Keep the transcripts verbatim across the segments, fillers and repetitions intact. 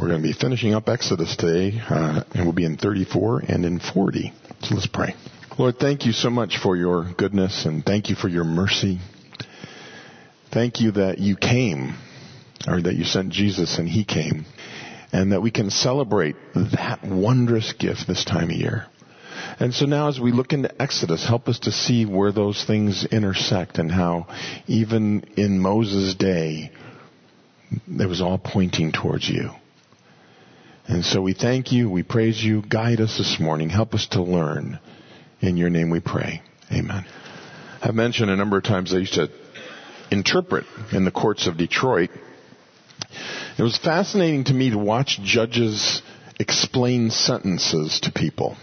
We're going to be finishing up Exodus today, uh, and we'll be in thirty-four and in forty. So let's pray. Lord, thank you so much for your goodness, and thank you for your mercy. Thank you that you came, or that you sent Jesus and he came, and that we can celebrate that wondrous gift this time of year. And so now as we look into Exodus, help us to see where those things intersect and how even in Moses' day, it was all pointing towards you. And so we thank you, we praise you, guide us this morning, help us to learn. In your name we pray. Amen. I've mentioned a number of times I used to interpret in the courts of Detroit. It was fascinating to me to watch judges explain sentences to people.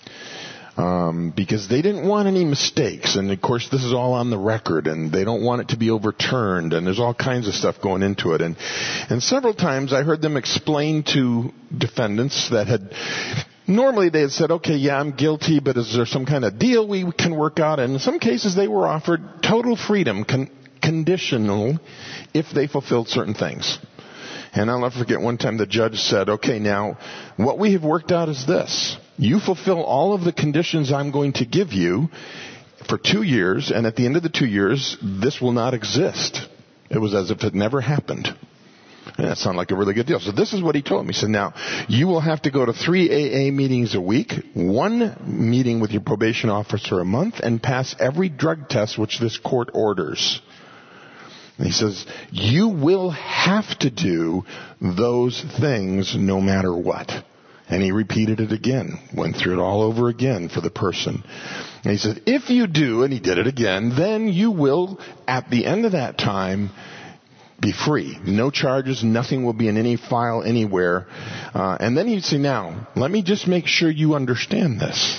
Um, because they didn't want any mistakes. And of course this is all on the record and they don't want it to be overturned and there's all kinds of stuff going into it. And, and several times I heard them explain to defendants that had, normally they had said, okay, yeah, I'm guilty, but is there some kind of deal we can work out? And in some cases they were offered total freedom, con- conditional, if they fulfilled certain things. And I'll never forget one time the judge said, okay, now what we have worked out is this. You fulfill all of the conditions I'm going to give you for two years, and at the end of the two years, this will not exist. It was as if it never happened. And that sounded like a really good deal. So this is what he told me. He said, now, you will have to go to three A A meetings a week, one meeting with your probation officer a month, and pass every drug test which this court orders. And he says, you will have to do those things no matter what. And he repeated it again, went through it all over again for the person. And he said, if you do, and he did it again, then you will, at the end of that time, be free. No charges, nothing will be in any file anywhere. Uh, and then he'd say, now, let me just make sure you understand this.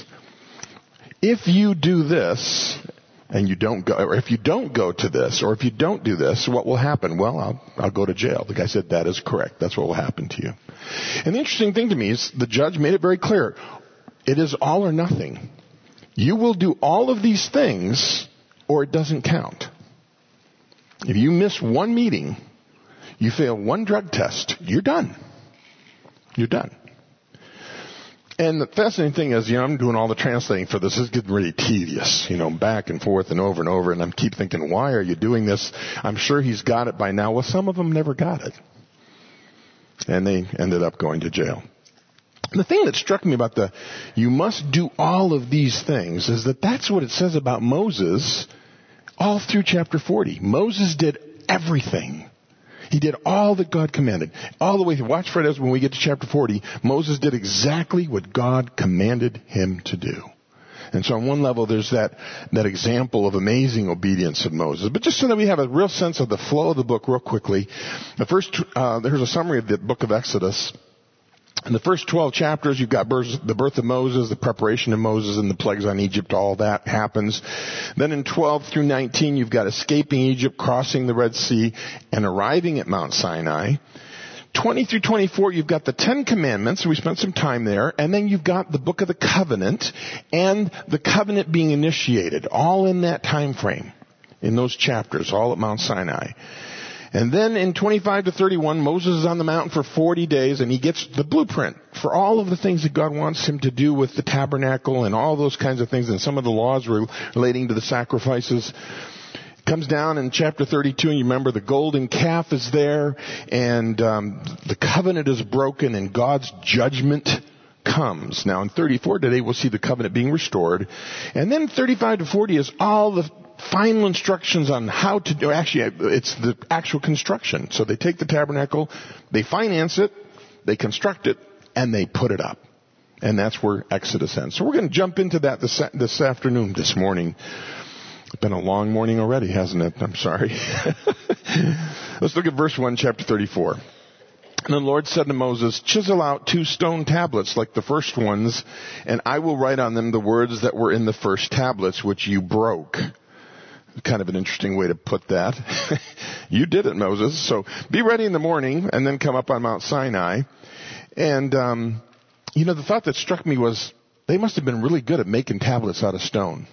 If you do this, and you don't go, or if you don't go to this, or if you don't do this, what will happen? Well, I'll, I'll go to jail. The guy said, that is correct. That's what will happen to you. And the interesting thing to me is the judge made it very clear. It is all or nothing. You will do all of these things, or it doesn't count. If you miss one meeting, you fail one drug test, you're done. You're done. And the fascinating thing is, you know, I'm doing all the translating for this. It's getting really tedious, you know, back and forth and over and over. And I keep thinking, why are you doing this? I'm sure he's got it by now. Well, some of them never got it. And they ended up going to jail. The thing that struck me about the, you must do all of these things, is that that's what it says about Moses all through chapter forty. Moses did everything. He did all that God commanded. All the way through. Watch for it as when we get to chapter forty, Moses did exactly what God commanded him to do. And so on one level, there's that, that example of amazing obedience of Moses. But just so that we have a real sense of the flow of the book real quickly, the first, uh, there's a summary of the book of Exodus. In the first twelve chapters, you've got the birth of Moses, the preparation of Moses, and the plagues on Egypt. All that happens. Then in twelve through nineteen, you've got escaping Egypt, crossing the Red Sea, and arriving at Mount Sinai. twenty through twenty-four, you've got the Ten Commandments. We spent some time there. And then you've got the Book of the Covenant and the covenant being initiated, all in that time frame, in those chapters, all at Mount Sinai. And then in twenty-five to thirty-one, Moses is on the mountain for forty days, and he gets the blueprint for all of the things that God wants him to do with the tabernacle and all those kinds of things, and some of the laws relating to the sacrifices. Comes down in chapter thirty-two, and you remember the golden calf is there, and um, the covenant is broken, and God's judgment comes. Now in thirty-four today, we'll see the covenant being restored. And then thirty-five to forty is all the final instructions on how to do, actually, it's the actual construction. So they take the tabernacle, they finance it, they construct it, and they put it up. And that's where Exodus ends. So we're going to jump into that this, this afternoon, this morning. It's been a long morning already, hasn't it? I'm sorry. Let's look at verse one, chapter thirty-four. And the Lord said to Moses, chisel out two stone tablets like the first ones, and I will write on them the words that were in the first tablets, which you broke. Kind of an interesting way to put that. You did it, Moses. So be ready in the morning and then come up on Mount Sinai. And, um, you know, the thought that struck me was they must have been really good at making tablets out of stone.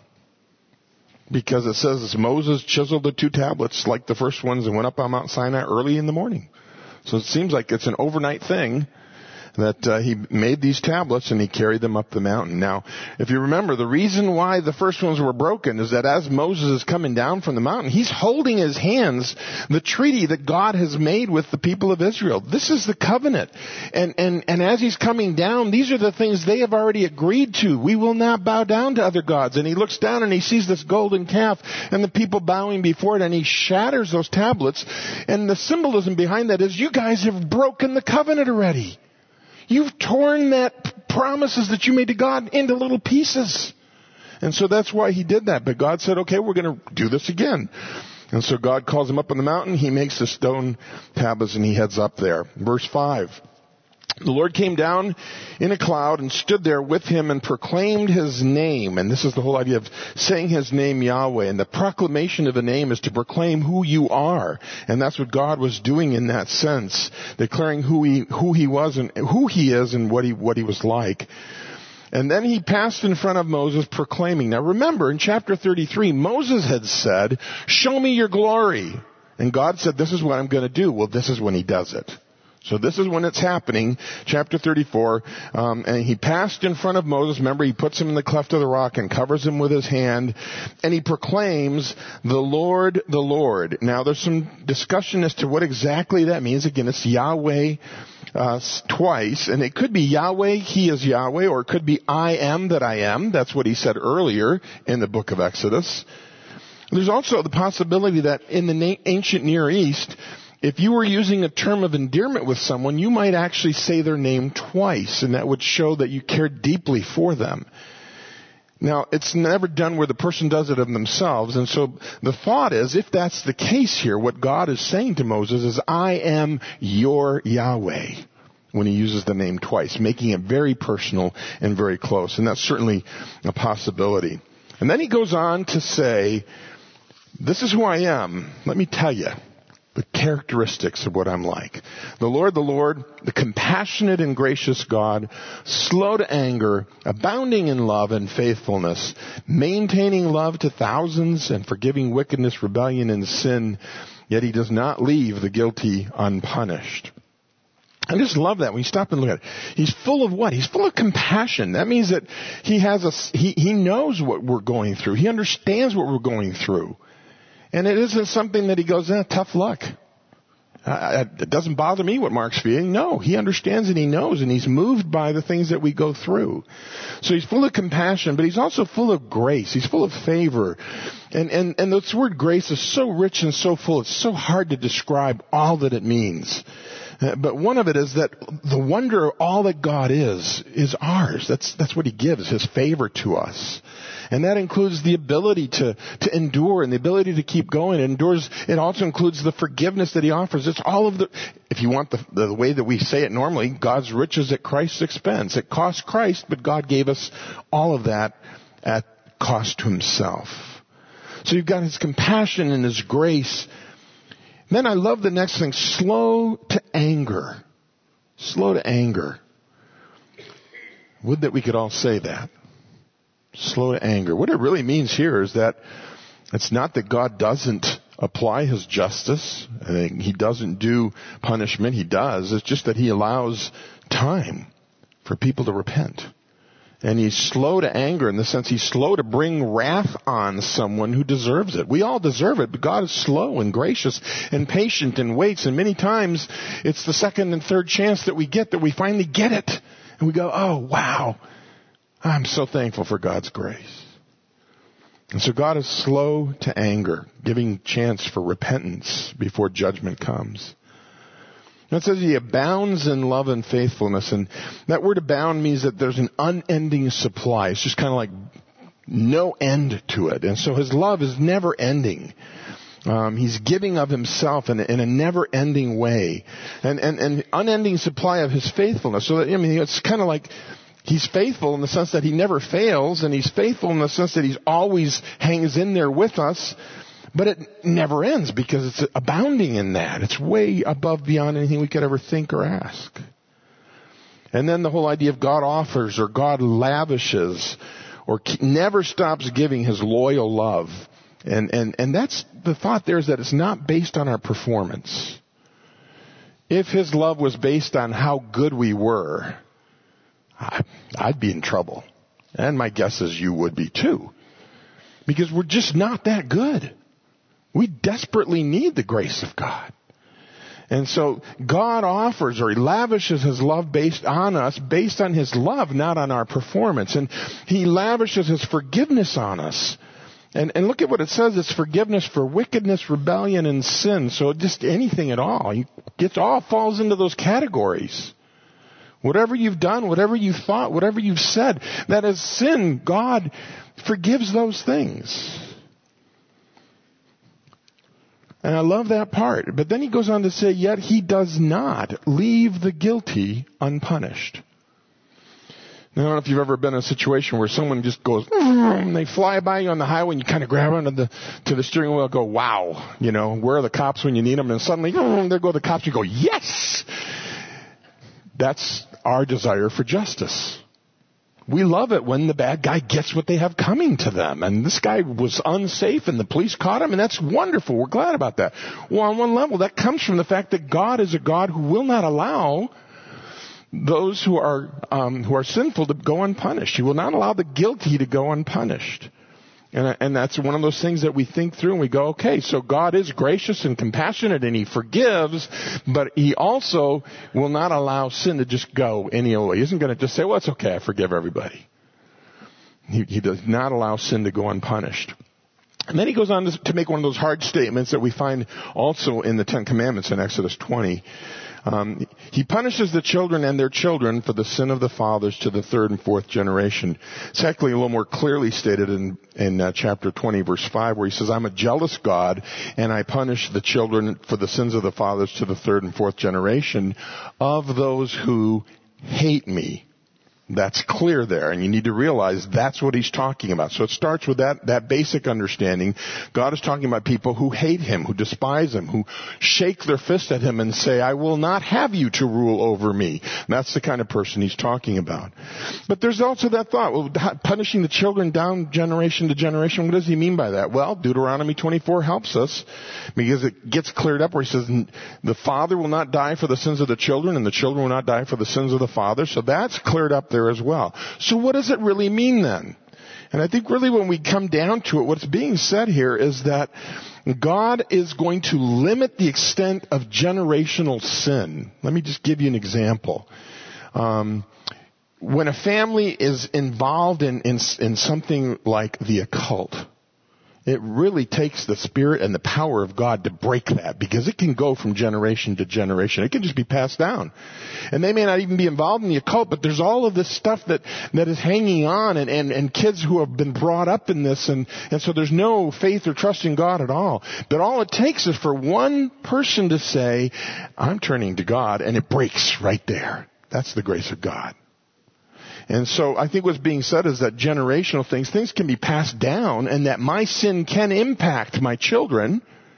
Because it says Moses chiseled the two tablets like the first ones and went up on Mount Sinai early in the morning. So it seems like it's an overnight thing that uh, he made these tablets and he carried them up the mountain. Now, if you remember, the reason why the first ones were broken is that as Moses is coming down from the mountain, he's holding in his hands the treaty that God has made with the people of Israel. This is the covenant. And, and, and as he's coming down, these are the things they have already agreed to. We will not bow down to other gods. And he looks down and he sees this golden calf and the people bowing before it, and he shatters those tablets. And the symbolism behind that is, you guys have broken the covenant already. You've torn that promises that you made to God into little pieces. And so that's why he did that. But God said, okay, we're going to do this again. And so God calls him up on the mountain. He makes the stone tablets and he heads up there. Verse five. The Lord came down in a cloud and stood there with him and proclaimed his name. And this is the whole idea of saying his name, Yahweh. And the proclamation of a name is to proclaim who you are. And that's what God was doing in that sense, declaring who he, who he was and who he is and what he, what he was like. And then he passed in front of Moses proclaiming. Now remember, in chapter thirty-three, Moses had said, show me your glory. And God said, this is what I'm going to do. Well, this is when he does it. So this is when it's happening, chapter thirty-four, um, and he passed in front of Moses. Remember, he puts him in the cleft of the rock and covers him with his hand, and he proclaims, the Lord, the Lord. Now, there's some discussion as to what exactly that means. Again, it's Yahweh uh, twice, and it could be Yahweh, he is Yahweh, or it could be I am that I am. That's what he said earlier in the book of Exodus. There's also the possibility that in the na- ancient Near East, if you were using a term of endearment with someone, you might actually say their name twice, and that would show that you cared deeply for them. Now, it's never done where the person does it of themselves, and so the thought is, if that's the case here, what God is saying to Moses is, I am your Yahweh, when he uses the name twice, making it very personal and very close, and that's certainly a possibility. And then he goes on to say, this is who I am. Let me tell you the characteristics of what I'm like. The Lord, the Lord, the compassionate and gracious God, slow to anger, abounding in love and faithfulness, maintaining love to thousands and forgiving wickedness, rebellion, and sin, yet he does not leave the guilty unpunished. I just love that when you stop and look at it. He's full of what? He's full of compassion. That means that he has a, he, he knows what we're going through. He understands what we're going through. And it isn't something that he goes, eh, tough luck. Uh, it doesn't bother me what Mark's feeling. No, he understands and he knows, and he's moved by the things that we go through. So he's full of compassion, but he's also full of grace. He's full of favor. And, and, and this word grace is so rich and so full, it's so hard to describe all that it means. Uh, but one of it is that the wonder of all that God is, is ours. That's, that's what he gives, his favor to us. And that includes the ability to, to endure and the ability to keep going. It endures, it also includes the forgiveness that he offers. It's all of the, if you want the, the way that we say it normally, God's riches at Christ's expense. It cost Christ, but God gave us all of that at cost to himself. So you've got his compassion and his grace. Then I love the next thing, slow to anger. Slow to anger. Would that we could all say that. Slow to anger. What it really means here is that it's not that God doesn't apply his justice. He doesn't do punishment. He does. It's just that he allows time for people to repent. And he's slow to anger in the sense he's slow to bring wrath on someone who deserves it. We all deserve it, but God is slow and gracious and patient and waits. And many times it's the second and third chance that we get that we finally get it. And we go, oh, wow. I'm so thankful for God's grace. And so God is slow to anger, giving chance for repentance before judgment comes. And it says he abounds in love and faithfulness. And that word abound means that there's an unending supply. It's just kind of like no end to it. And so his love is never ending. Um, he's giving of himself in a, in a never-ending way. And, and, and unending supply of his faithfulness. So that, I mean, it's kind of like he's faithful in the sense that he never fails, and he's faithful in the sense that he's always hangs in there with us, but it never ends because it's abounding in that. It's way above beyond anything we could ever think or ask. And then the whole idea of God offers or God lavishes or never stops giving his loyal love. And, and, and that's the thought there is that it's not based on our performance. if his love was based on how good we were, I'd be in trouble. And my guess is you would be too. Because we're just not that good. We desperately need the grace of God. And so God offers, or he lavishes his love based on us, based on his love, not on our performance. And he lavishes his forgiveness on us. And, and look at what it says. It's forgiveness for wickedness, rebellion, and sin. So just anything at all. It all falls into those categories. Whatever you've done, whatever you've thought, whatever you've said, that is sin, God forgives those things. And I love that part. But then he goes on to say, yet he does not leave the guilty unpunished. Now, I don't know if you've ever been in a situation where someone just goes, and they fly by you on the highway, and you kind of grab onto the to the steering wheel and go, wow, you know, where are the cops when you need them? And suddenly, there go the cops. You go, yes! That's our desire for justice. We love it when the bad guy gets what they have coming to them. And this guy was unsafe and the police caught him, and that's wonderful. We're glad about that. Well, on one level, that comes from the fact that God is a God who will not allow those who are um, who are sinful to go unpunished. He will not allow the guilty to go unpunished. And, and that's one of those things that we think through and we go, okay, so God is gracious and compassionate and he forgives, but he also will not allow sin to just go any old way. He isn't going to just say, well, it's okay, I forgive everybody. He, he does not allow sin to go unpunished. And then he goes on to, to make one of those hard statements that we find also in the Ten Commandments in Exodus twenty. Um, he punishes the children and their children for the sin of the fathers to the third and fourth generation. It's actually a little more clearly stated in, in uh, chapter twenty, verse five, where he says, I'm a jealous God, and I punish the children for the sins of the fathers to the third and fourth generation of those who hate me. That's clear there, and you need to realize that's what he's talking about. So it starts with that, that basic understanding. God is talking about people who hate him, who despise him, who shake their fist at him and say, I will not have you to rule over me. And that's the kind of person he's talking about. But there's also that thought, well, punishing the children down generation to generation, what does he mean by that? Well, Deuteronomy twenty-four helps us because it gets cleared up where he says, the father will not die for the sins of the children, and the children will not die for the sins of the father. So that's cleared up there as well. So what does it really mean then? And I think really when we come down to it, what's being said here is that God is going to limit the extent of generational sin. Let me just give you an example. Um, when a family is involved in, in, in something like the occult, it really takes the spirit and the power of God to break that, because it can go from generation to generation. It can just be passed down. And they may not even be involved in the occult, but there's all of this stuff that, that is hanging on, and, and, and kids who have been brought up in this, and, and so there's no faith or trust in God at all. But all it takes is for one person to say, I'm turning to God, and it breaks right there. That's the grace of God. And so I think what's being said is that generational things, things can be passed down, and that my sin can impact my children,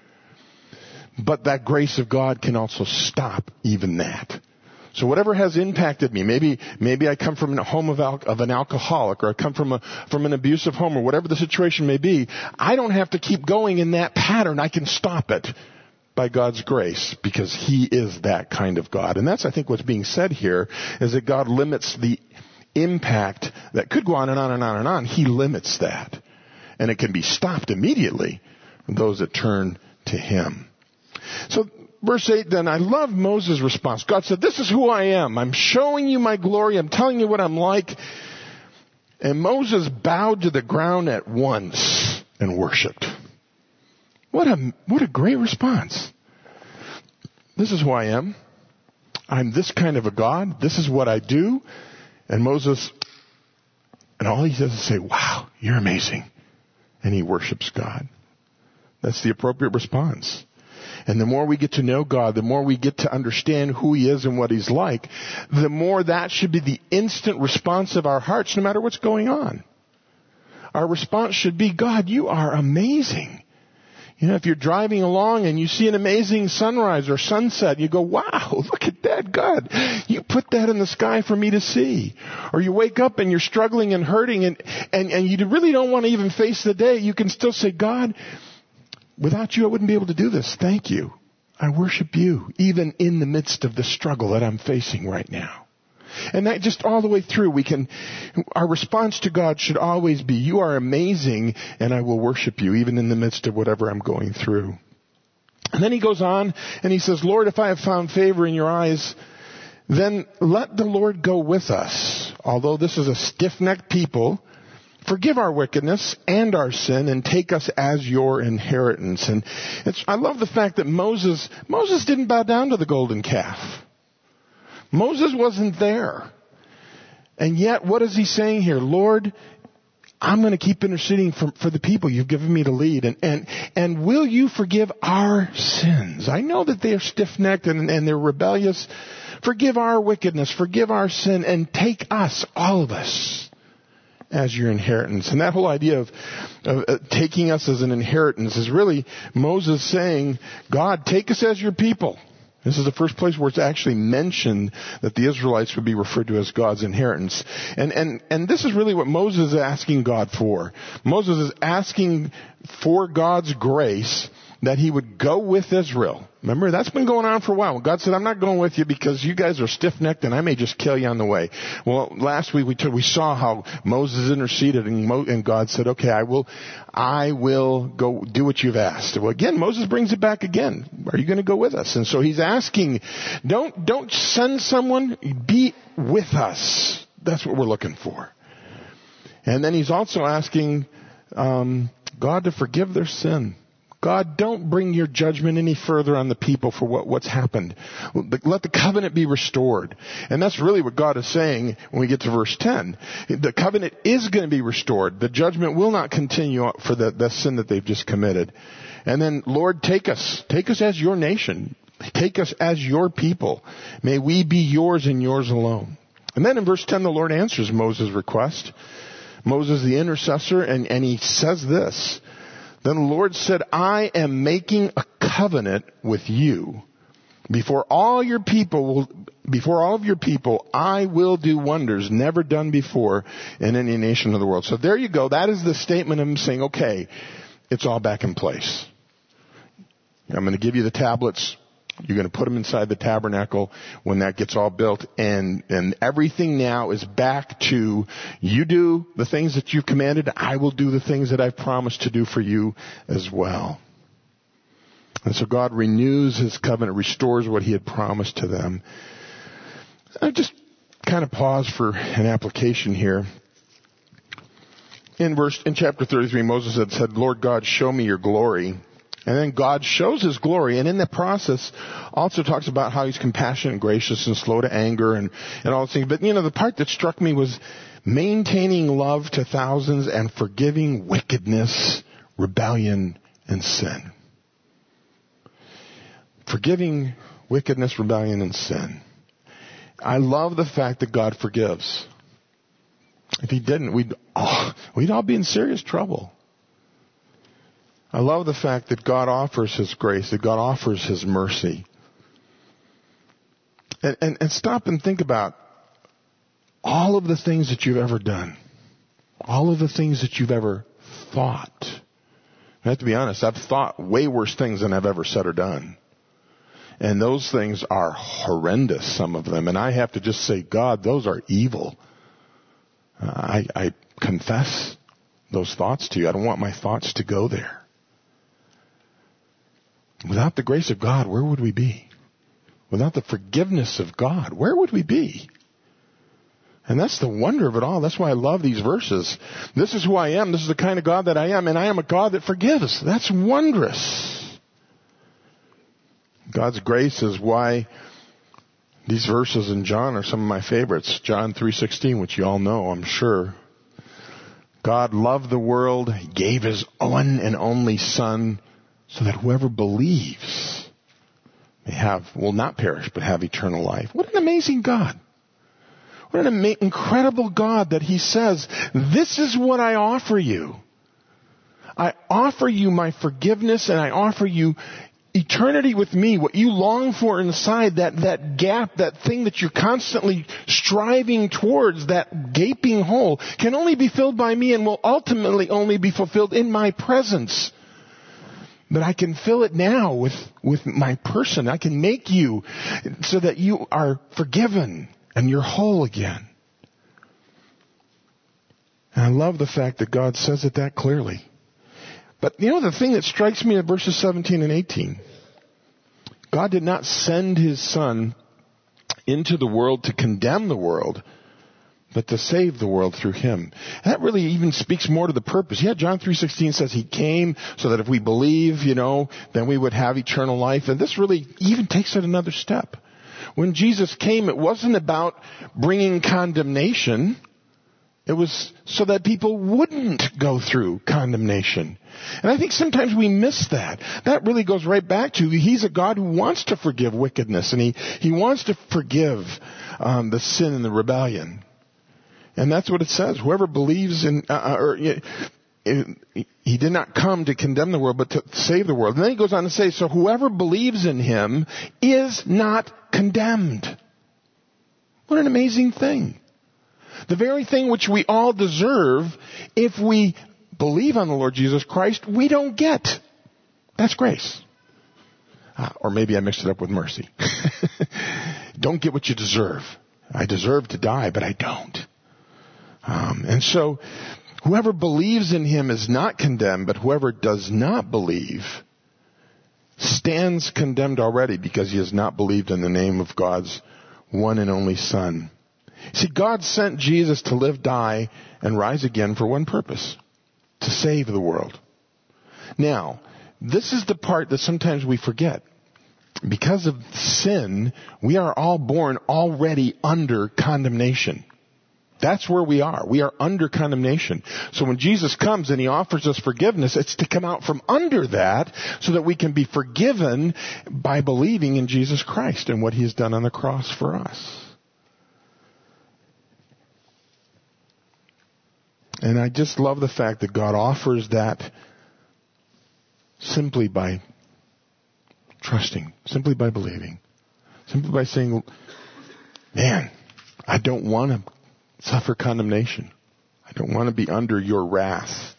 but that grace of God can also stop even that. So whatever has impacted me, maybe maybe I come from a home of, al- of an alcoholic, or I come from a from an abusive home, or whatever the situation may be, I don't have to keep going in that pattern. I can stop it by God's grace, because he is that kind of God. And that's, I think, what's being said here, is that God limits the impact that could go on and on and on and on. He limits that. And it can be stopped immediately from those that turn to him. So verse eight then, I love Moses' response. God said, this is who I am. I'm showing you my glory. I'm telling you what I'm like. And Moses bowed to the ground at once and worshiped. What a, what a great response. This is who I am. I'm this kind of a God. This is what I do. And Moses, and all he does is say, wow, you're amazing. And he worships God. That's the appropriate response. And the more we get to know God, the more we get to understand who he is and what he's like, the more that should be the instant response of our hearts, no matter what's going on. Our response should be, God, you are amazing. You know, if you're driving along and you see an amazing sunrise or sunset, you go, wow, look at that, God. You put that in the sky for me to see. Or you wake up and you're struggling and hurting, and, and, and you really don't want to even face the day. You can still say, God, without you, I wouldn't be able to do this. Thank you. I worship you, even in the midst of the struggle that I'm facing right now. And that just all the way through, we can, our response to God should always be, you are amazing, and I will worship you, even in the midst of whatever I'm going through. And then he goes on, and he says, Lord, if I have found favor in your eyes, then let the Lord go with us. Although this is a stiff-necked people, forgive our wickedness and our sin and take us as your inheritance. And it's, I love the fact that Moses, Moses didn't bow down to the golden calf. Moses wasn't there. And yet, what is he saying here? Lord, I'm going to keep interceding for, for the people you've given me to lead. And, and, and will you forgive our sins? I know that they are stiff-necked and, and they're rebellious. Forgive our wickedness, forgive our sin, and take us, all of us, as your inheritance. And that whole idea of, of uh, taking us as an inheritance is really Moses saying, God, take us as your people. This is the first place where it's actually mentioned that the Israelites would be referred to as God's inheritance. And, and, and this is really what Moses is asking God for. Moses is asking for God's grace that he would go with Israel. Remember, that's been going on for a while. God said, I'm not going with you because you guys are stiff-necked and I may just kill you on the way. Well, last week we took, we saw how Moses interceded and, Mo, and God said, okay, I will, I will go do what you've asked. Well, again, Moses brings it back again. Are you going to go with us? And so he's asking, don't, don't send someone, be with us. That's what we're looking for. And then he's also asking, um, God to forgive their sin. God, don't bring your judgment any further on the people for what, what's happened. Let the covenant be restored. And that's really what God is saying when we get to verse ten. The covenant is going to be restored. The judgment will not continue for the, the sin that they've just committed. And then, Lord, take us. Take us as your nation. Take us as your people. May we be yours and yours alone. And then in verse ten, the Lord answers Moses' request. Moses, the intercessor, and, and he says this. Then the Lord said, I am making a covenant with you. Before all your people will, before all of your people, I will do wonders never done before in any nation of the world. So there you go. That is the statement of him saying, okay, it's all back in place. I'm going to give you the tablets. You're going to put them inside the tabernacle when that gets all built. And, and everything now is back to you do the things that you've commanded. I will do the things that I've promised to do for you as well. And so God renews his covenant, restores what he had promised to them. I just kind of pause for an application here. In verse, in chapter thirty-three, Moses had said, Lord God, show me your glory. And then God shows his glory, and in the process also talks about how he's compassionate and gracious and slow to anger and, and all those things. But, you know, the part that struck me was maintaining love to thousands and forgiving wickedness, rebellion, and sin. Forgiving wickedness, rebellion, and sin. I love the fact that God forgives. If he didn't, we'd all, we'd all be in serious trouble. I love the fact that God offers his grace, that God offers his mercy. And, and, and stop and think about all of the things that you've ever done. All of the things that you've ever thought. I have to be honest, I've thought way worse things than I've ever said or done. And those things are horrendous, some of them. And I have to just say, God, those are evil. Uh, I, I confess those thoughts to you. I don't want my thoughts to go there. Without the grace of God, where would we be? Without the forgiveness of God, where would we be? And that's the wonder of it all. That's why I love these verses. This is who I am. This is the kind of God that I am. And I am a God that forgives. That's wondrous. God's grace is why these verses in John are some of my favorites. John three sixteen, which you all know, I'm sure. God loved the world, gave his one and only Son, so that whoever believes may have, will not perish, but have eternal life. What an amazing God. What an ama- incredible God that he says, this is what I offer you. I offer you my forgiveness and I offer you eternity with me, what you long for inside, that, that gap, that thing that you're constantly striving towards, that gaping hole, can only be filled by me and will ultimately only be fulfilled in my presence. But I can fill it now with, with my person. I can make you so that you are forgiven and you're whole again. And I love the fact that God says it that clearly. But you know the thing that strikes me in verses seventeen and eighteen? God did not send His Son into the world to condemn the world, but to save the world through Him. And that really even speaks more to the purpose. Yeah, John three sixteen says He came so that if we believe, you know, then we would have eternal life. And this really even takes it another step. When Jesus came, it wasn't about bringing condemnation. It was so that people wouldn't go through condemnation. And I think sometimes we miss that. That really goes right back to He's a God who wants to forgive wickedness, and He, he wants to forgive um, the sin and the rebellion. And that's what it says. Whoever believes in, uh, or He did not come to condemn the world, but to save the world. And then He goes on to say, so whoever believes in Him is not condemned. What an amazing thing. The very thing which we all deserve, if we believe on the Lord Jesus Christ, we don't get. That's grace. Uh, or maybe I mixed it up with mercy. Don't get what you deserve. I deserve to die, but I don't. Um, and so, whoever believes in Him is not condemned, but whoever does not believe stands condemned already because he has not believed in the name of God's one and only Son. See, God sent Jesus to live, die, and rise again for one purpose: to save the world. Now, this is the part that sometimes we forget. Because of sin, we are all born already under condemnation. That's where we are. We are under condemnation. So when Jesus comes and He offers us forgiveness, it's to come out from under that so that we can be forgiven by believing in Jesus Christ and what He has done on the cross for us. And I just love the fact that God offers that simply by trusting, simply by believing, simply by saying, man, I don't want to suffer condemnation. I don't want to be under your wrath.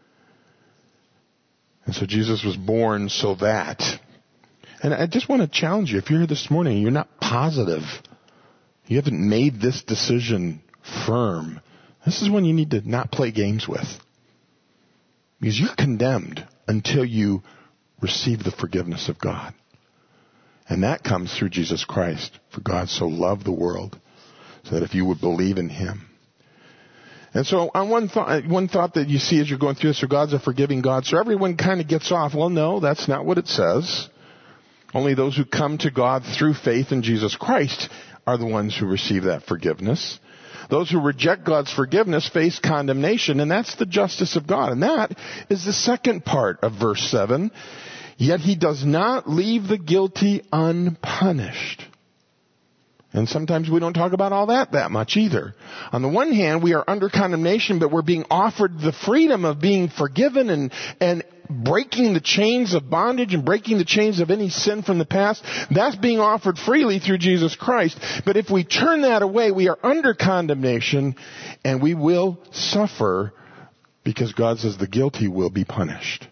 And so Jesus was born so that. And I just want to challenge you, if you're here this morning and you're not positive, you haven't made this decision firm, this is one you need to not play games with. Because you're condemned until you receive the forgiveness of God. And that comes through Jesus Christ. For God so loved the world, so that if you would believe in Him. And so on one thought, one thought that you see as you're going through this, so God's a forgiving God. So everyone kind of gets off. Well, no, that's not what it says. Only those who come to God through faith in Jesus Christ are the ones who receive that forgiveness. Those who reject God's forgiveness face condemnation, and that's the justice of God. And that is the second part of verse seven. Yet He does not leave the guilty unpunished. And sometimes we don't talk about all that that much either. On the one hand, we are under condemnation, but we're being offered the freedom of being forgiven and, and breaking the chains of bondage and breaking the chains of any sin from the past. That's being offered freely through Jesus Christ. But if we turn that away, we are under condemnation and we will suffer because God says the guilty will be punished.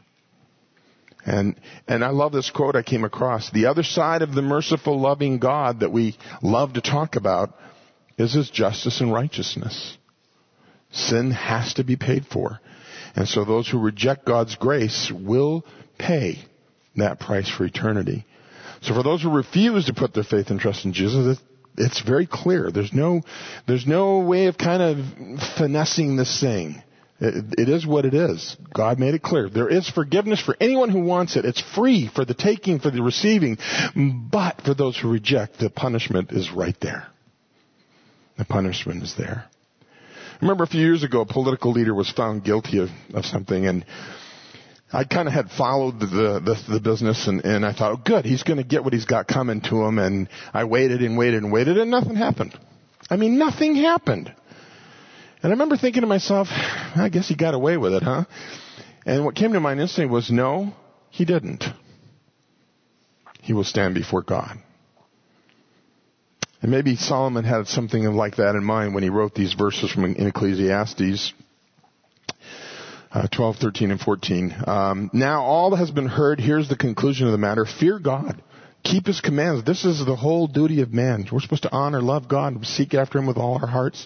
And and I love this quote I came across. The other side of the merciful, loving God that we love to talk about is His justice and righteousness. Sin has to be paid for. And so those who reject God's grace will pay that price for eternity. So for those who refuse to put their faith and trust in Jesus, it's very clear. There's no, there's no way of kind of finessing this thing. It, it is what it is. God made it clear. There is forgiveness for anyone who wants it. It's free for the taking, for the receiving. But for those who reject, the punishment is right there. The punishment is there. I remember a few years ago, a political leader was found guilty of, of something, and I kind of had followed the the, the business, and, and I thought, oh, good, he's going to get what he's got coming to him. And I waited and waited and waited, and nothing happened. I mean, nothing happened. And I remember thinking to myself, I guess he got away with it, huh? And what came to mind instantly was, no, he didn't. He will stand before God. And maybe Solomon had something like that in mind when he wrote these verses from in Ecclesiastes. Uh, twelve, thirteen, and fourteen. Um, now all has been heard. Here's the conclusion of the matter. Fear God. Keep His commands. This is the whole duty of man. We're supposed to honor, love God, and seek after Him with all our hearts.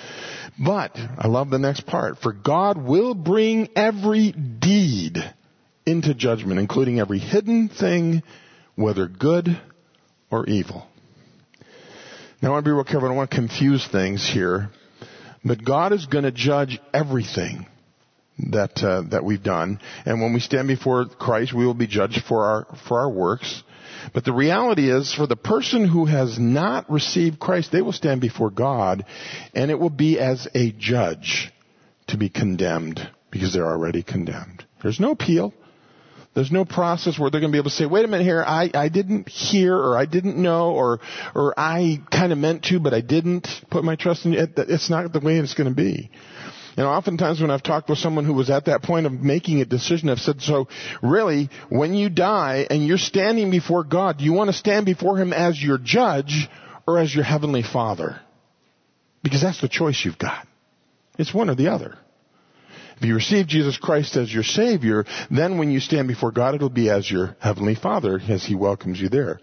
But, I love the next part. For God will bring every deed into judgment, including every hidden thing, whether good or evil. Now I want to be real careful. I don't want to confuse things here. But God is going to judge everything that uh, that we've done, and when we stand before Christ, we will be judged for our for our works. But the reality is, for the person who has not received Christ, they will stand before God, and it will be as a judge to be condemned, because they're already condemned. There's no appeal. There's no process where they're going to be able to say, wait a minute here, I, I didn't hear, or I didn't know, or or I kind of meant to, but I didn't put my trust in it. It's not the way it's going to be. And oftentimes when I've talked with someone who was at that point of making a decision, I've said, so really, when you die and you're standing before God, do you want to stand before Him as your judge or as your heavenly Father? Because that's the choice you've got. It's one or the other. If you receive Jesus Christ as your Savior, then when you stand before God, it'll be as your heavenly Father as He welcomes you there.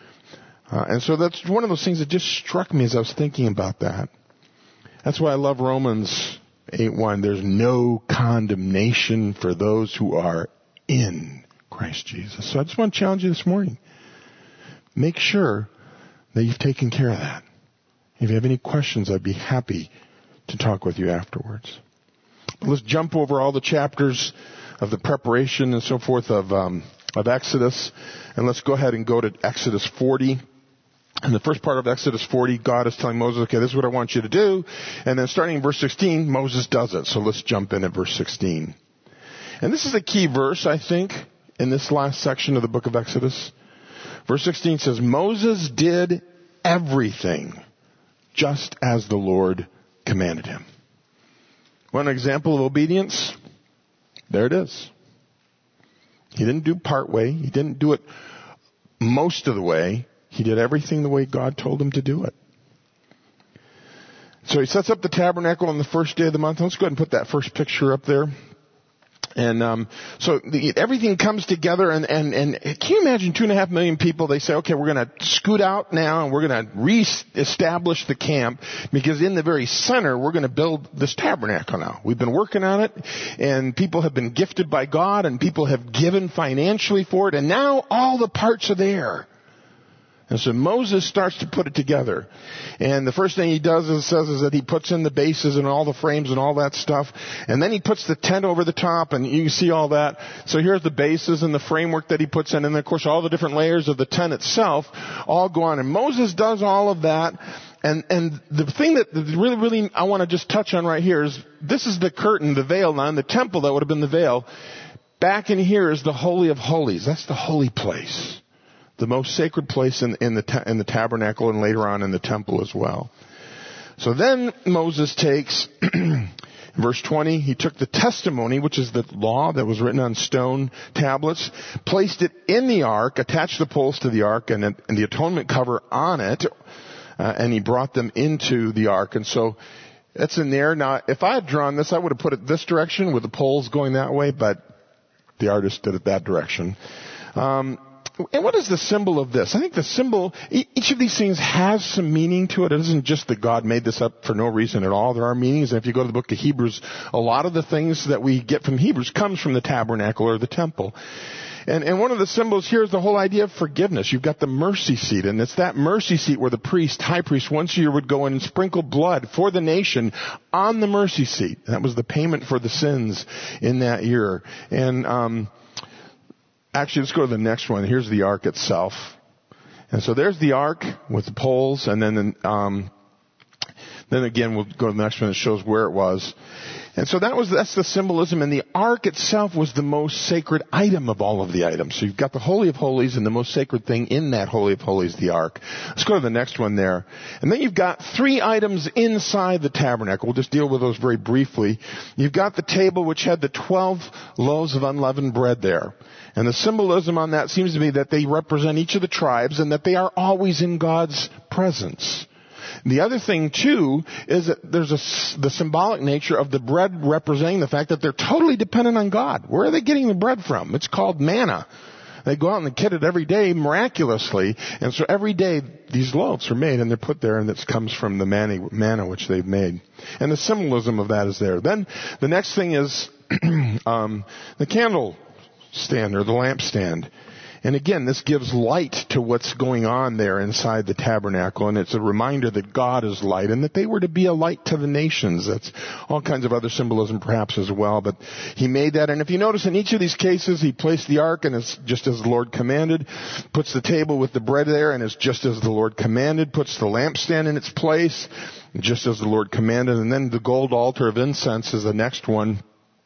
Uh, and so that's one of those things that just struck me as I was thinking about that. That's why I love Romans eight one, there's no condemnation for those who are in Christ Jesus. So I just want to challenge you this morning. Make sure that you've taken care of that. If you have any questions, I'd be happy to talk with you afterwards. But let's jump over all the chapters of the preparation and so forth of, um, of Exodus, and let's go ahead and go to Exodus forty. In the first part of Exodus forty, God is telling Moses, okay, this is what I want you to do. And then starting in verse sixteen, Moses does it. So let's jump in at verse sixteen. And this is a key verse, I think, in this last section of the book of Exodus. Verse sixteen says, Moses did everything just as the Lord commanded him. Want an example of obedience? There it is. He didn't do part way. He didn't do it most of the way. He did everything the way God told him to do it. So he sets up the tabernacle on the first day of the month. Let's go ahead and put that first picture up there. And um, so the, everything comes together, and, and, and can you imagine two and a half million people? They say, okay, we're going to scoot out now, and we're going to re-establish the camp, because in the very center, we're going to build this tabernacle now. We've been working on it, and people have been gifted by God, and people have given financially for it, and now all the parts are there. And so Moses starts to put it together. And the first thing he does is says is that he puts in the bases and all the frames and all that stuff. And then he puts the tent over the top, and you can see all that. So here's the bases and the framework that he puts in. And then, of course, all the different layers of the tent itself all go on. And Moses does all of that. And, and the thing that really, really I want to just touch on right here is this is the curtain, the veil. Now in the temple, that would have been the veil. Back in here is the Holy of Holies. That's the holy place. The most sacred place in, in the ta- in the tabernacle, and later on in the temple as well. So then Moses takes, verse twenty, he took the testimony, which is the law that was written on stone tablets, placed it in the ark, attached the poles to the ark and, and the atonement cover on it, uh, and he brought them into the ark. And so that's in there. Now, if I had drawn this, I would have put it this direction with the poles going that way, but the artist did it that direction. Um, And what is the symbol of this? I think the symbol, each of these things has some meaning to it. It isn't just that God made this up for no reason at all. There are meanings. And if you go to the book of Hebrews, a lot of the things that we get from Hebrews comes from the tabernacle or the temple. And, and one of the symbols here is the whole idea of forgiveness. You've got the mercy seat, and it's that mercy seat where the priest, high priest, once a year would go in and sprinkle blood for the nation on the mercy seat. That was the payment for the sins in that year. And, um, Actually, let's go to the next one. Here's the ark itself. And so there's the ark with the poles, and then um, then again we'll go to the next one that shows where it was. And so that was that's the symbolism, and the ark itself was the most sacred item of all of the items. So you've got the Holy of Holies, and the most sacred thing in that Holy of Holies, the ark. Let's go to the next one there. And then you've got three items inside the tabernacle. We'll just deal with those very briefly. You've got the table which had the twelve loaves of unleavened bread there. And the symbolism on that seems to be that they represent each of the tribes and that they are always in God's presence. The other thing, too, is that there's a, the symbolic nature of the bread representing the fact that they're totally dependent on God. Where are they getting the bread from? It's called manna. They go out and they get it every day miraculously. And so every day these loaves are made and they're put there, and it comes from the manna, manna which they've made. And the symbolism of that is there. Then the next thing is um, the candle stand or the lampstand. And again, this gives light to what's going on there inside the tabernacle, and it's a reminder that God is light and that they were to be a light to the nations. That's all kinds of other symbolism perhaps as well, but he made that. And if you notice in each of these cases, he placed the ark and it's just as the Lord commanded, puts the table with the bread there and it's just as the Lord commanded, puts the lampstand in its place, just as the Lord commanded, and then the gold altar of incense is the next one.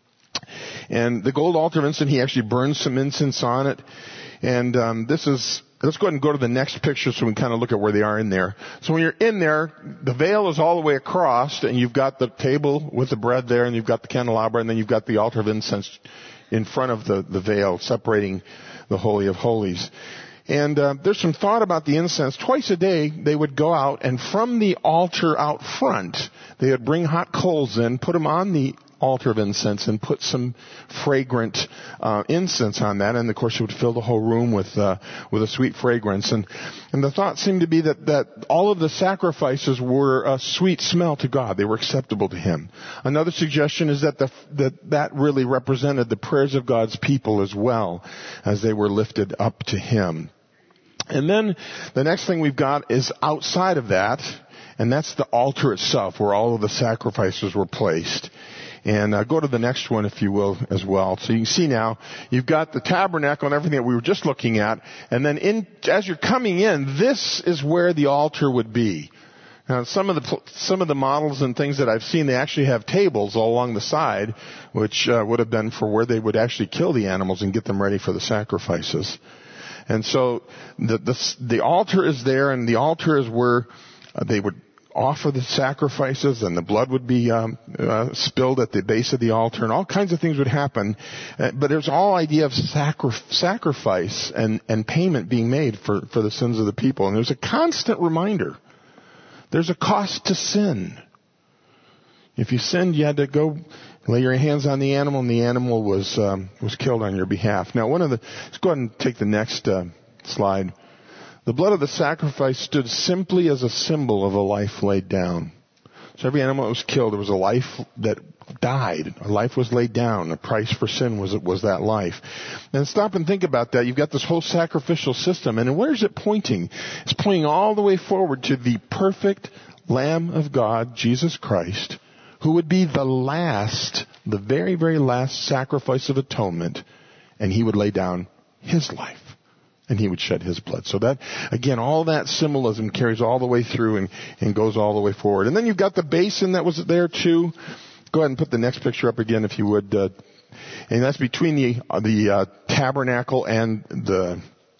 And the gold altar of incense, he actually burns some incense on it. And um, this is, let's go ahead and go to the next picture so we can kind of look at where they are in there. So when you're in there, the veil is all the way across, and you've got the table with the bread there, and you've got the candelabra, and then you've got the altar of incense in front of the, the veil, separating the Holy of Holies. And uh, there's some thought about the incense. Twice a day, they would go out, and from the altar out front, they would bring hot coals in, put them on the altar of incense, and put some fragrant uh, incense on that. And of course, it would fill the whole room with uh, with a sweet fragrance. And and the thought seemed to be that that all of the sacrifices were a sweet smell to God. They were acceptable to Him. Another suggestion is that the, that that really represented the prayers of God's people as well, as they were lifted up to Him. And then the next thing we've got is outside of that, and that's the altar itself, where all of the sacrifices were placed. And uh, go to the next one, if you will, as well. So you can see now, you've got the tabernacle and everything that we were just looking at. And then in, as you're coming in, this is where the altar would be. Now, some of the some of the models and things that I've seen, they actually have tables all along the side, which uh, would have been for where they would actually kill the animals and get them ready for the sacrifices. And so the the, the altar is there, and the altar is where uh, they would offer the sacrifices, and the blood would be um, uh, spilled at the base of the altar, and all kinds of things would happen. Uh, but there's all idea of sacri- sacrifice and, and payment being made for, for the sins of the people. And there's a constant reminder. There's a cost to sin. If you sinned, you had to go lay your hands on the animal, and the animal was um, was killed on your behalf. Now, one of the let's go ahead and take the next uh, slide. The blood of the sacrifice stood simply as a symbol of a life laid down. So every animal that was killed, there was a life that died. A life was laid down. The price for sin was was that life. And stop and think about that. You've got this whole sacrificial system. And where is it pointing? It's pointing all the way forward to the perfect Lamb of God, Jesus Christ, who would be the last, the very, very last sacrifice of atonement. And he would lay down his life. And he would shed his blood. So that, again, all that symbolism carries all the way through and, and goes all the way forward. And then you've got the basin that was there too. Go ahead and put the next picture up again if you would. Uh, and that's between the uh, the uh, tabernacle and the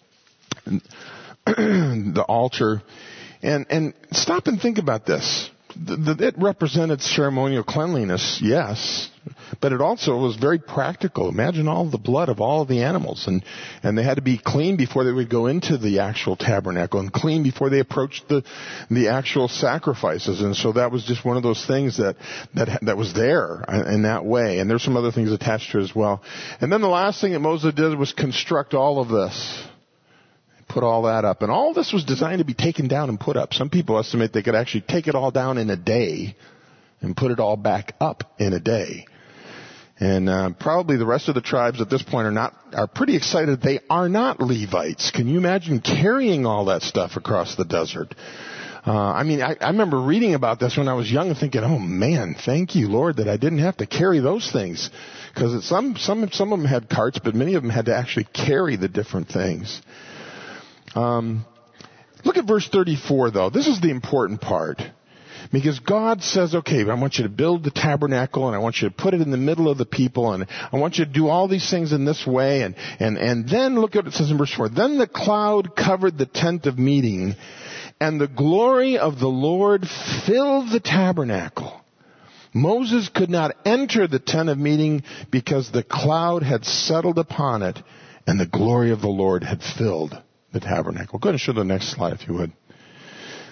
the altar. And and stop and think about this. The, the, it represented ceremonial cleanliness, yes, but it also was very practical. Imagine all the blood of all of the animals, and, and they had to be clean before they would go into the actual tabernacle, and clean before they approached the the actual sacrifices. And so that was just one of those things that that that was there in that way. And there's some other things attached to it as well. And then the last thing that Moses did was construct all of this. Put all that up. And all this was designed to be taken down and put up. Some people estimate they could actually take it all down in a day and put it all back up in a day. And uh, probably the rest of the tribes at this point are not are pretty excited. They are not Levites. Can you imagine carrying all that stuff across the desert? Uh, I mean, I, I remember reading about this when I was young and thinking, oh man, thank you, Lord, that I didn't have to carry those things. Because some, some, some of them had carts, but many of them had to actually carry the different things. Um, look at verse thirty-four, though. This is the important part. Because God says, okay, I want you to build the tabernacle, and I want you to put it in the middle of the people, and I want you to do all these things in this way. And, and, and then look at what it says in verse four. Then the cloud covered the tent of meeting, and the glory of the Lord filled the tabernacle. Moses could not enter the tent of meeting because the cloud had settled upon it, and the glory of the Lord had filled the tabernacle. Go ahead and show the next slide, if you would.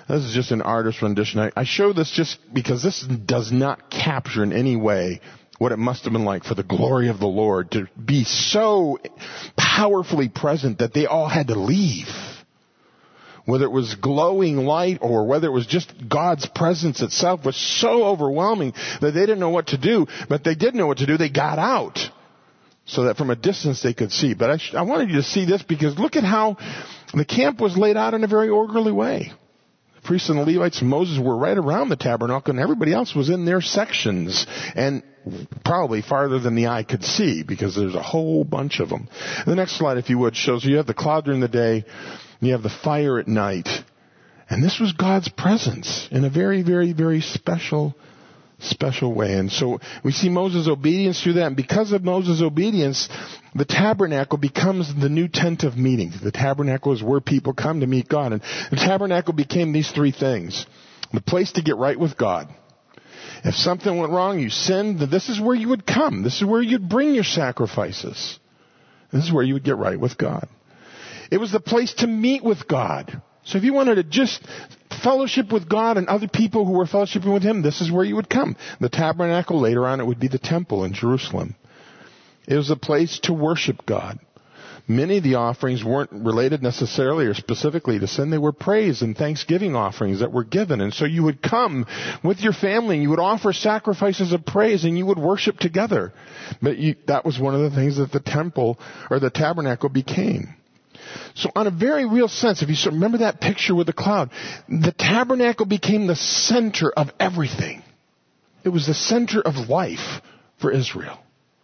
This is just an artist's rendition. I, I show this just because this does not capture in any way what it must have been like for the glory of the Lord to be so powerfully present that they all had to leave. Whether it was glowing light or whether it was just God's presence itself was so overwhelming that they didn't know what to do, but they did know what to do. They got out so that from a distance they could see. But I, sh- I wanted you to see this because look at how the camp was laid out in a very orderly way. The priests and the Levites and Moses were right around the tabernacle and everybody else was in their sections and probably farther than the eye could see because there's a whole bunch of them. The next slide, if you would, shows you have the cloud during the day, you have the fire at night. And this was God's presence in a very, very, very special, special way. And so we see Moses' obedience through that. And because of Moses' obedience, the tabernacle becomes the new tent of meeting. The tabernacle is where people come to meet God. And the tabernacle became these three things. The place to get right with God. If something went wrong, you sinned, this is where you would come. This is where you'd bring your sacrifices. This is where you would get right with God. It was the place to meet with God. So if you wanted to just fellowship with God and other people who were fellowshipping with Him, this is where you would come. The tabernacle, later on, it would be the temple in Jerusalem. It was a place to worship God. Many of the offerings weren't related necessarily or specifically to sin. They were praise and thanksgiving offerings that were given. And so you would come with your family and you would offer sacrifices of praise and you would worship together. But you, that was one of the things that the temple or the tabernacle became. So on a very real sense, if you remember that picture with the cloud, the tabernacle became the center of everything. It was the center of life for Israel.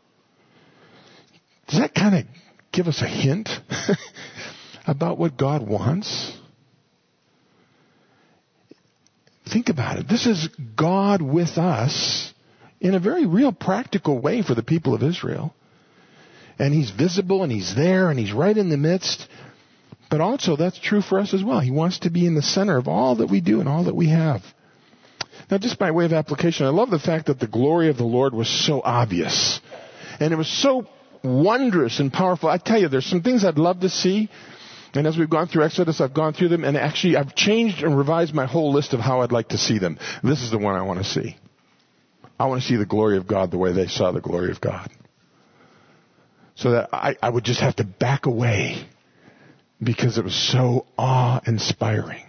Does that kind of give us a hint about what God wants? Think about it. This is God with us in a very real practical way for the people of Israel. And He's visible and He's there and He's right in the midst. But also that's true for us as well. He wants to be in the center of all that we do and all that we have. Now just by way of application, I love the fact that the glory of the Lord was so obvious. And it was so wondrous and powerful. I tell you, there's some things I'd love to see. And as we've gone through Exodus, I've gone through them. And actually, I've changed and revised my whole list of how I'd like to see them. This is the one I want to see. I want to see the glory of God the way they saw the glory of God. So that I, I would just have to back away because it was so awe-inspiring.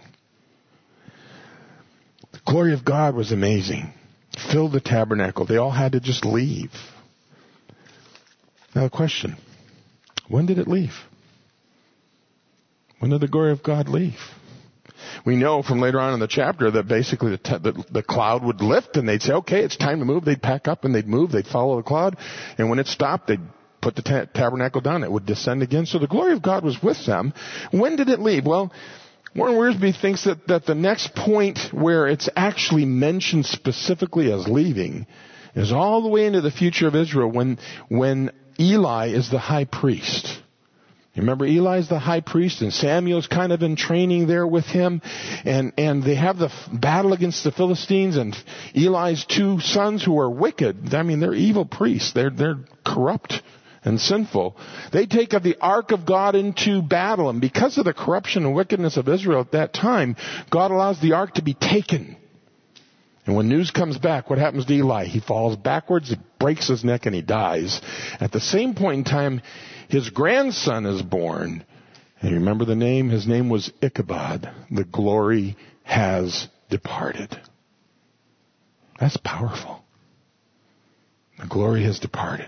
The glory of God was amazing. It filled the tabernacle. They all had to just leave. Now the question, when did it leave? When did the glory of God leave? We know from later on in the chapter that basically the, te- the, the cloud would lift and they'd say, okay, it's time to move. They'd pack up and they'd move. They'd follow the cloud. And when it stopped, they'd put the ta- tabernacle down. It would descend again. So the glory of God was with them. When did it leave? Well, Warren Wiersbe thinks that, that the next point where it's actually mentioned specifically as leaving is all the way into the future of Israel when, when Eli is the high priest. You remember Eli's the high priest and Samuel's kind of in training there with him. And, and they have the f- battle against the Philistines and Eli's two sons who are wicked. I mean, they're evil priests. They're, they're corrupt and sinful. They take up the ark of God into battle. And because of the corruption and wickedness of Israel at that time, God allows the ark to be taken. And when news comes back, what happens to Eli? He falls backwards, he breaks his neck, and he dies. At the same point in time, his grandson is born. And you remember the name? His name was Ichabod. The glory has departed. That's powerful. The glory has departed.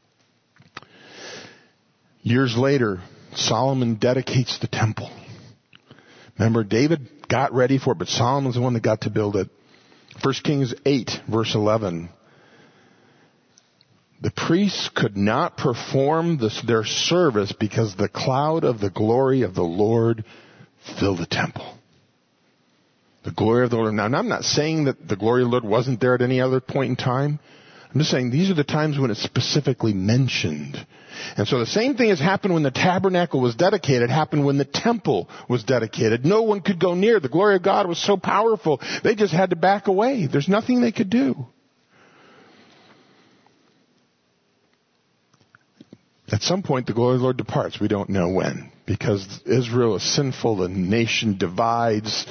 Years later, Solomon dedicates the temple. Remember, David got ready for it, but Solomon's the one that got to build it. First Kings eight, verse eleven. The priests could not perform this, their service because the cloud of the glory of the Lord filled the temple. The glory of the Lord. Now, I'm not saying that the glory of the Lord wasn't there at any other point in time. I'm just saying these are the times when it's specifically mentioned. And so the same thing has happened when the tabernacle was dedicated, happened when the temple was dedicated. No one could go near. The glory of God was so powerful, they just had to back away. There's nothing they could do. At some point, the glory of the Lord departs. We don't know when. Because Israel is sinful, the nation divides.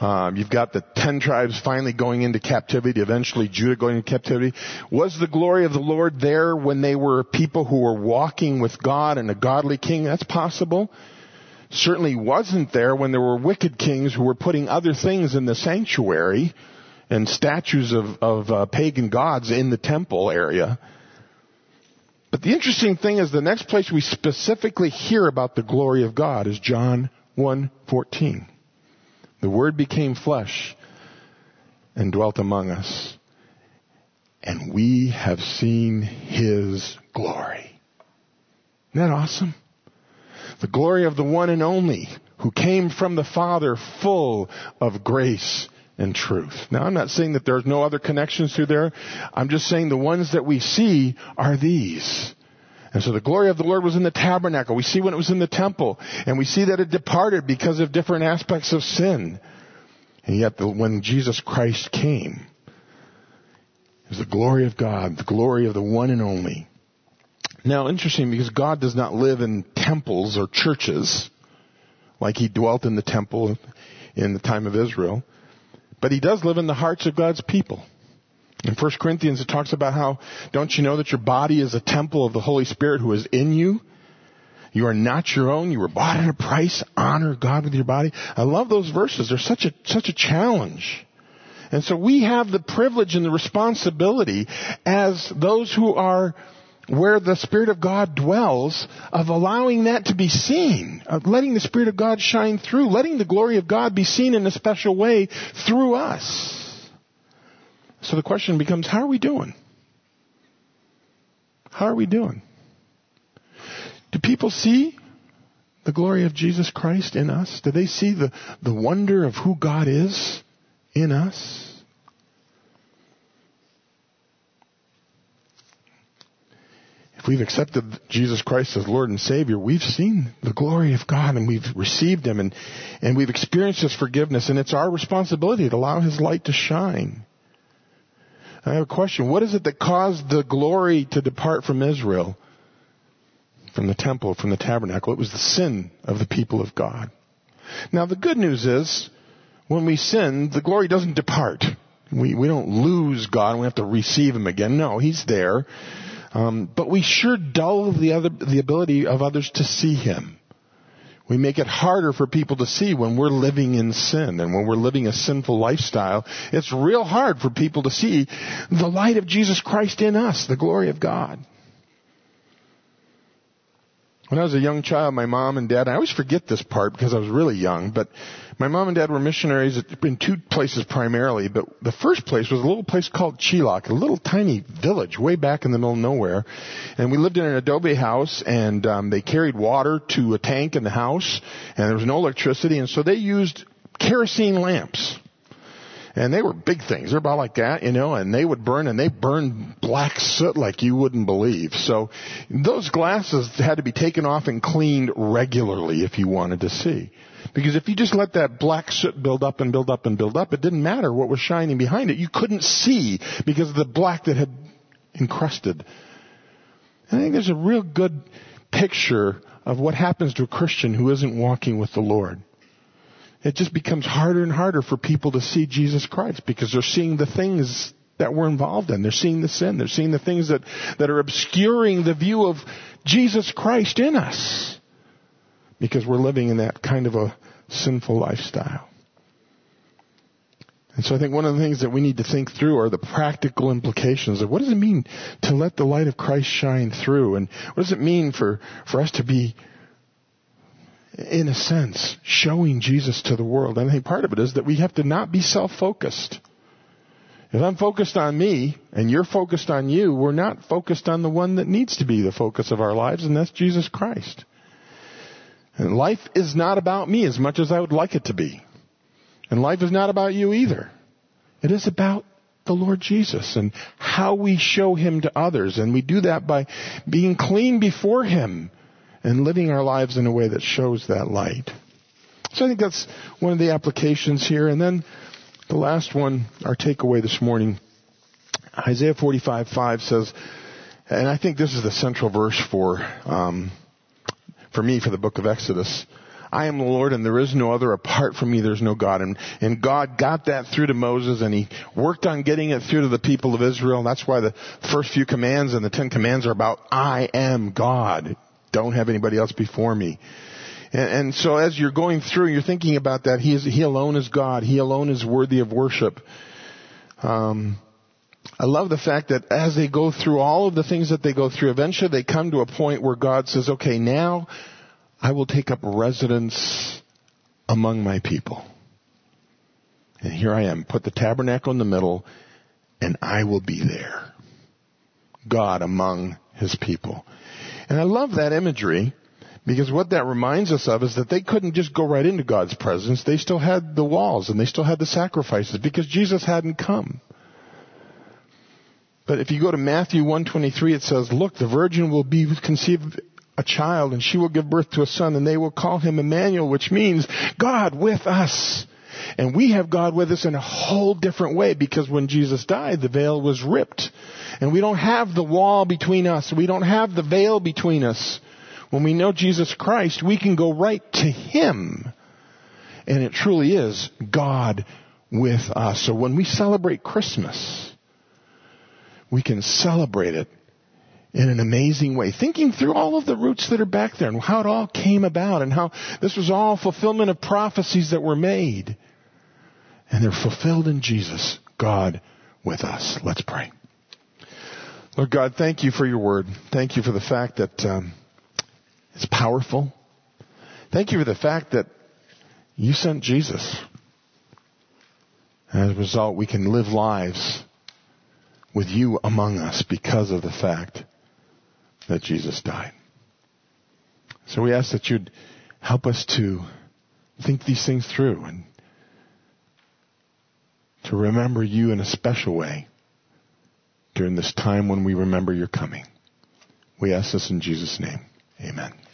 Um, you've got the ten tribes finally going into captivity, eventually Judah going into captivity. Was the glory of the Lord there when they were people who were walking with God and a godly king? That's possible. Certainly wasn't there when there were wicked kings who were putting other things in the sanctuary and statues of, of uh, pagan gods in the temple area. But the interesting thing is the next place we specifically hear about the glory of God is John one fourteen. The Word became flesh and dwelt among us, and we have seen His glory. Isn't that awesome? The glory of the one and only who came from the Father, full of grace and truth. Now, I'm not saying that there's no other connections through there. I'm just saying the ones that we see are these. And so the glory of the Lord was in the tabernacle. We see when it was in the temple. And we see that it departed because of different aspects of sin. And yet the, when Jesus Christ came, it was the glory of God, the glory of the one and only. Now, interesting, because God does not live in temples or churches like He dwelt in the temple in the time of Israel. But He does live in the hearts of God's people. In First Corinthians, it talks about how, don't you know that your body is a temple of the Holy Spirit who is in you? You are not your own. You were bought at a price. Honor God with your body. I love those verses. They're such a, such a challenge. And so we have the privilege and the responsibility as those who are where the Spirit of God dwells of allowing that to be seen, of letting the Spirit of God shine through, letting the glory of God be seen in a special way through us. So the question becomes, how are we doing? How are we doing? Do people see the glory of Jesus Christ in us? Do they see the, the wonder of who God is in us? If we've accepted Jesus Christ as Lord and Savior, we've seen the glory of God and we've received Him and, and we've experienced His forgiveness, and it's our responsibility to allow His light to shine. I have a question. What is it that caused the glory to depart from Israel, from the temple, from the tabernacle? It was the sin of the people of God. Now, the good news is, when we sin, the glory doesn't depart. We, we don't lose God and we have to receive Him again. No, He's there. Um, but we sure dull the other, the ability of others to see Him. We make it harder for people to see when we're living in sin and when we're living a sinful lifestyle. It's real hard for people to see the light of Jesus Christ in us, the glory of God. When I was a young child, my mom and dad, I always forget this part because I was really young, but my mom and dad were missionaries in two places primarily, but the first place was a little place called Chilok, a little tiny village way back in the middle of nowhere. And we lived in an adobe house, and um, they carried water to a tank in the house, and there was no electricity, and so they used kerosene lamps. And they were big things. They're about like that, you know, and they would burn, and they burned black soot like you wouldn't believe. So those glasses had to be taken off and cleaned regularly if you wanted to see. Because if you just let that black soot build up and build up and build up, it didn't matter what was shining behind it. You couldn't see because of the black that had encrusted. And I think there's a real good picture of what happens to a Christian who isn't walking with the Lord. It just becomes harder and harder for people to see Jesus Christ because they're seeing the things that we're involved in. They're seeing the sin. They're seeing the things that, that are obscuring the view of Jesus Christ in us because we're living in that kind of a sinful lifestyle. And so I think one of the things that we need to think through are the practical implications of what does it mean to let the light of Christ shine through, and what does it mean for, for us to be, in a sense, showing Jesus to the world. And I think part of it is that we have to not be self-focused. If I'm focused on me and you're focused on you, we're not focused on the one that needs to be the focus of our lives, and that's Jesus Christ. And life is not about me as much as I would like it to be. And life is not about you either. It is about the Lord Jesus and how we show Him to others. And we do that by being clean before Him and living our lives in a way that shows that light. So I think that's one of the applications here. And then the last one, our takeaway this morning, Isaiah forty-five five says, and I think this is the central verse for um, for me for the book of Exodus. I am the Lord and there is no other. Apart from me, there's no God. And, and God got that through to Moses, and he worked on getting it through to the people of Israel. That's why the first few commands and the Ten Commands are about, I am God. Don't have anybody else before me. And, and so as you're going through, you're thinking about that. He is, He alone is God. He alone is worthy of worship. Um, I love the fact that as they go through all of the things that they go through, eventually they come to a point where God says, okay, now I will take up residence among my people. And here I am. Put the tabernacle in the middle, and I will be there. God among His people. And I love that imagery, because what that reminds us of is that they couldn't just go right into God's presence. They still had the walls, and they still had the sacrifices, because Jesus hadn't come. But if you go to Matthew one twenty-three, it says, look, the virgin will be conceived a child, and she will give birth to a son, and they will call him Emmanuel, which means God with us. And we have God with us in a whole different way, because when Jesus died, the veil was ripped. And we don't have the wall between us. We don't have the veil between us. When we know Jesus Christ, we can go right to Him. And it truly is God with us. So when we celebrate Christmas, we can celebrate it in an amazing way, thinking through all of the roots that are back there and how it all came about and how this was all fulfillment of prophecies that were made. And they're fulfilled in Jesus, God with us. Let's pray. Lord God, thank you for your word. Thank you for the fact that um, it's powerful. Thank you for the fact that you sent Jesus. And as a result, we can live lives with you among us because of the fact that Jesus died. So we ask that you'd help us to think these things through and to remember you in a special way during this time when we remember your coming. We ask this in Jesus' name. Amen.